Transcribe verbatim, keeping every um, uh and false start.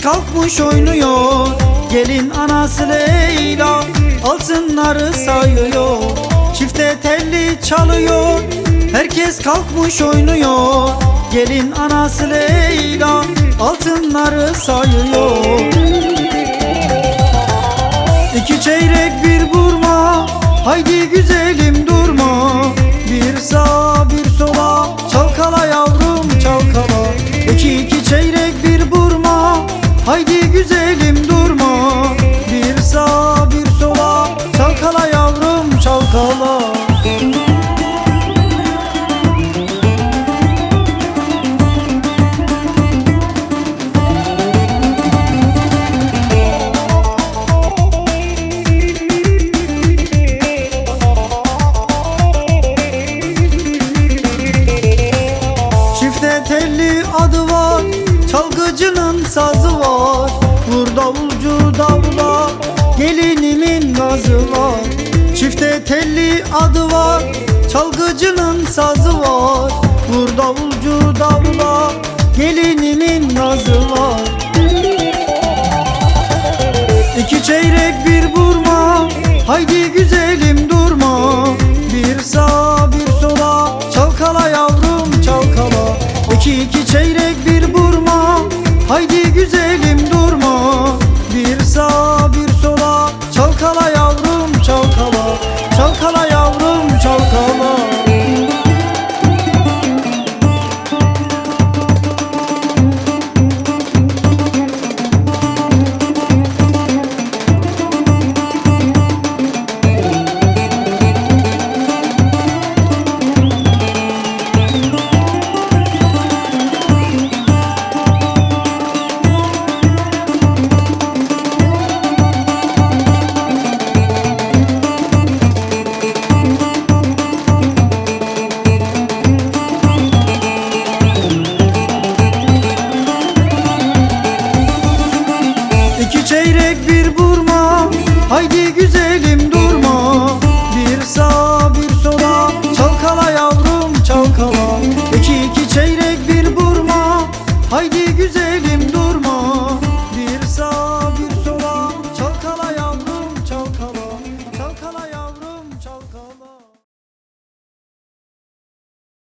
kalkmış oynuyor, gelin anası Leyla altınları sayıyor. Çifte telli çalıyor, herkes kalkmış oynuyor, gelin anası Leyla altınları sayıyor. İki çeyrek bir burma, haydi güzelim durma, bir sağa bir sola çalkala yavrum çalkala. İki iki çeyrek bir burma, haydi güzelim durma, bir sağa bir sola çalkala yavrum çalkala. Çifte telli adı var, çalgıcının sazı var, vur davulcu davula, gelinimin gazı var. Çifte telli adı var, çalgıcının sazı var, vur davulcu davula, gelinimin gazı var. İki çeyrek